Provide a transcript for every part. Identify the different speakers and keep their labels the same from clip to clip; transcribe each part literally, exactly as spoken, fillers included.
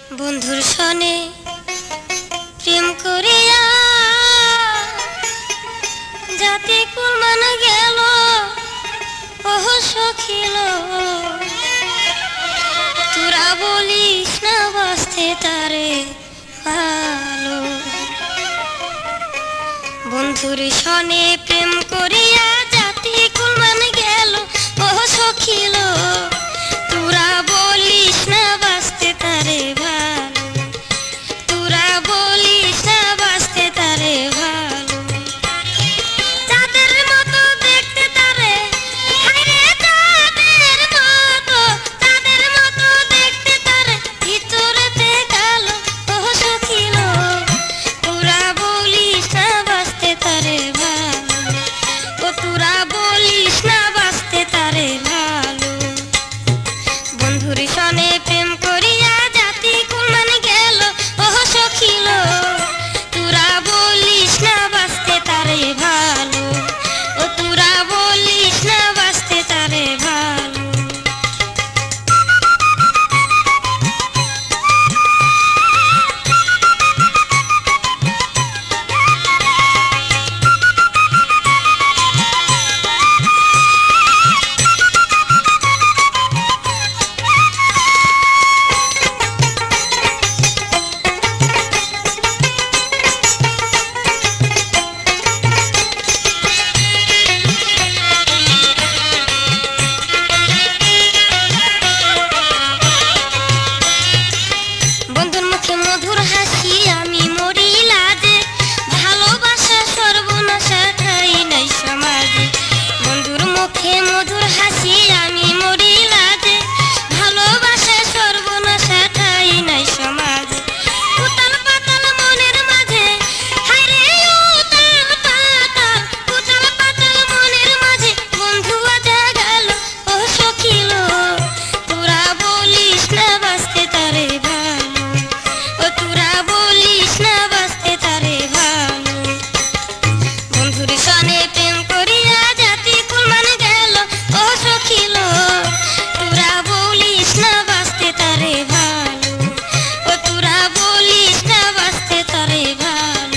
Speaker 1: বন্ধুর সনে প্রেম করিয়া জাতি কুরবান গেল ওহ সখিল তোরা বলিস না বাঁচতে তারে ভালো। বন্ধুর সনে প্রেম করিয়া জাতি কুরবান গেল ওহ সখিল তোরা বলিস না বাঁচতে তারে ভালো, তোরা বলিস না বাঁচতে তারে ভালো। চাঁদের মতো দেখতে তারে, হায়রে চাঁদের মতো, চাঁদের মতো দেখতে তারে ভিতরেতে কালো ওহ সখিল তোরা বলিস না বাঁচতে তারে ভালো, ও তোরা বলিস না বাঁচতে তারে ভালো। বন্ধুর সনে প্রেম করিয়া জাতি কুরবান গেল ওহ সখিল তোরা বলিস না বাঁচতে তারে ভালো, ও তোরা বলিস না বাঁচতে তারে ভালো। বন্ধুর মুখে মধুর হাসি আমি মরি লাজে, ভালোবাসা সর্বনাশা ঠাই নাই সমাজে। বন্ধুর মুখে মধুর হাসি আমি মরি লাজে, ভালোবাসা সর্বনাশা ঠাই নাই সমাজে। উতাল পাতাল মনের মাঝে, হায়রে উতাল পাতাল, উতাল পাতাল মনের মাঝে বন্ধু আজা গেল ওহ সখিল তোরা বলিস না বাঁচতে তারে ভালো, ও তোরা বলিস না বাঁচতে তারে ভালো। বন্ধুর সনে প্রেম করিয়া জাতি কুরবান গেল ওহ সখিল তোরা বলিস না বাঁচতে তারে ভালো, ও তোরা বলিস না বাঁচতে তারে ভালো।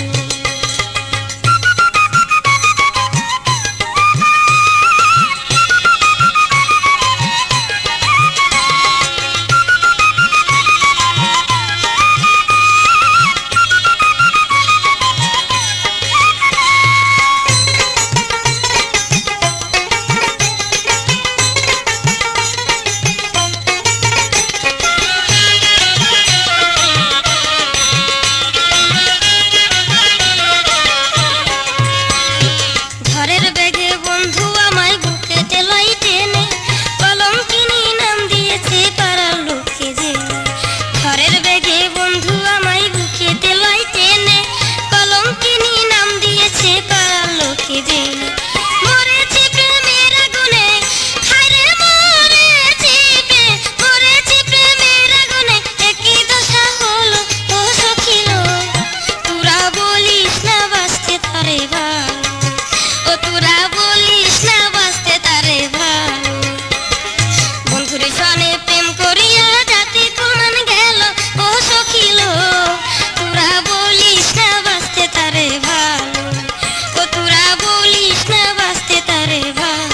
Speaker 1: ঘরের বেগে বন্ধু আমায় বুকে টেলাই টেনে কলঙ্কিনী নাম দিয়েছে পাড়ার লোকে জেনে। ঘরের বেগে বন্ধু আমায় বুকে টেলাই টেনে কলঙ্কিনী নাম দিয়েছে পাড়ার লোকে জেনে। মরেছি প্রেমের আগুনে, হায়রে মরেছি প্রে, মরেছি প্রেমের আগুনে একই দশা হলো ওহ সখিল তোরা বলিস না বাঁচতে তারে ভালো, ও তোরা বলিস না বাঁচতে তারে ভালো। বন্ধুর সনে প্রেম করিয়া জাতি কুরবান গেল ওহ সখিল তোরা বলিস না বাঁচতে তারে ভালো, ও তোরা বলিস না বাঁচতে তারে ভালো।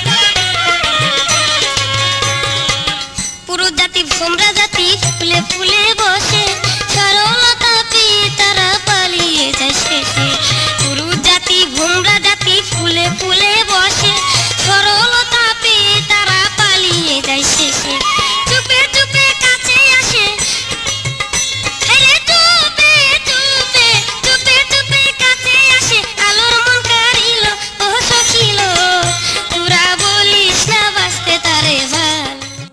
Speaker 1: পুরো জাতি ভোমরা জাতি ফুলে ফুলে